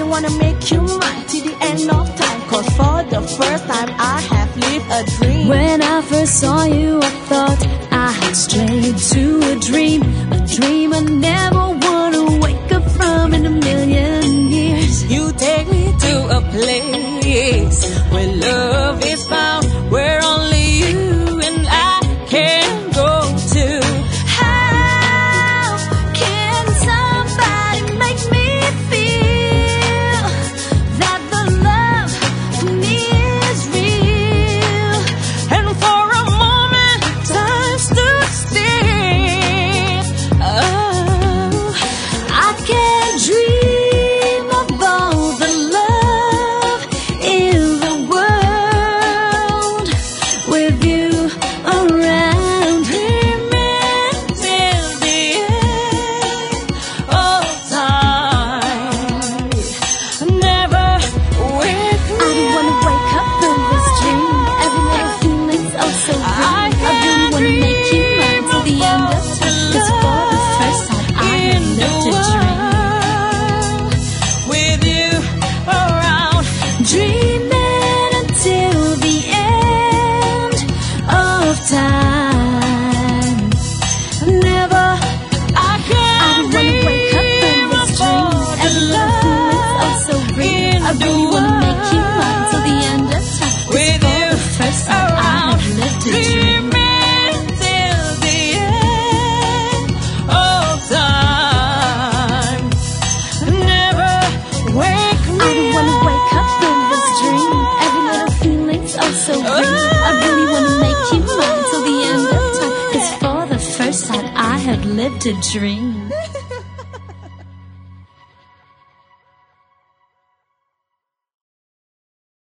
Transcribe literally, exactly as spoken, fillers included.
wanna make you mine till the end of time, cause for the first time I have lived a dream. When I first saw you, I thought I had strayed to a dream, a dream I never wanna wake up from in a million years. You take me to a place where love is found, where only you and I can go to. How can somebody make me feel that the love for me is real? And for a moment time stood still. Oh, I can't dream of all the love in the world with you around. dreaming till the end of time. Never wake I me don't wanna wake up in this dream. Every little feeling's oh so real. I really wanna make you mine till the end of time, 'cause for the first time I have lived a dream. with you around. Dreaming until the end of time. Never, I can't I don't wanna wake up in this dream. Every little feeling's oh so real. I really wanna make you mine till the end of time, 'cause with for you the first time I have lived a dream. dreaming till the end of time. Never wake me I don't wanna wake up in this dream. Every little feeling's oh so real. I really wanna make you mine till the end of time, 'cause for the first time I have lived a dream.